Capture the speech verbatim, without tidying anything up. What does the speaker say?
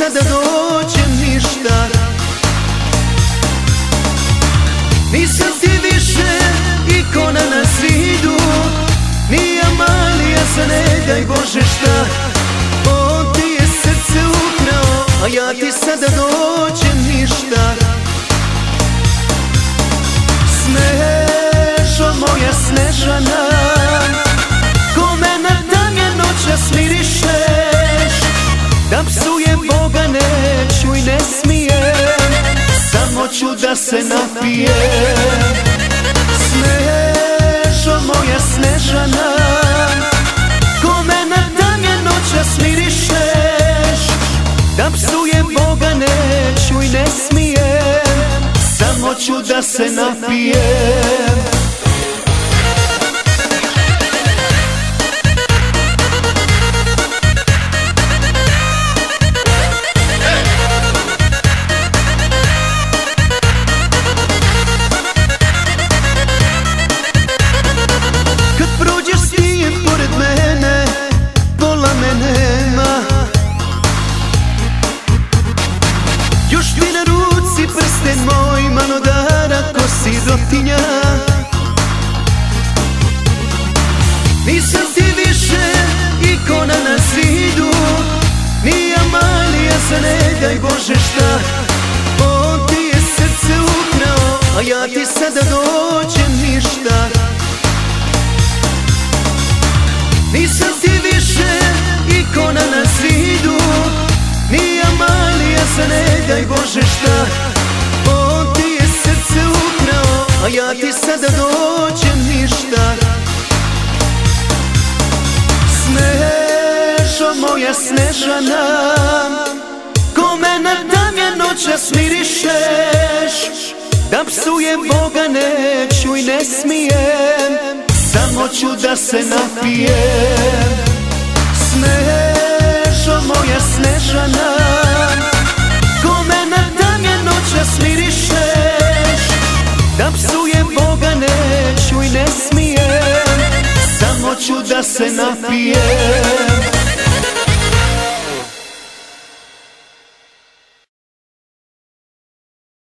sada dođem ništa. Nisam ti više ikona na zidu, ni Amalija za ne daj Bože šta. On ti je srce ukrao, a ja ti sada dođem ništa. Snežo moja Snežana, kome na dan je noćas mirišeš, da psujem Boga neću i ne smijem, samo ću da se napijem. Snežo moja Snežana, kome na dan je noćas mirišeš, da psujem Boga neću i ne smijem, samo ću da se napijem. Još ti na ruci prsten moj manodara ko sirotinja. Nisam ti više ikona na zidu, ni Amalija za ne daj Bože šta. On ti je srce ukrao, a ja ti sada dođem ništa. Nisam ti više ikona na zidu, ni Amalija za ne daj Bože šta. On ti je srce ukrao, a ja ti sada dođem ništa. Snežo moja Snežana, kome na dan je noćas mirišeš, da psujem Boga neću i ne smijem, samo ću da se napijem. Snežo moja Snežana, kome na dan je noćas mirišeš, da psujem Boga neću i ne smijem, samo ću da se napijem.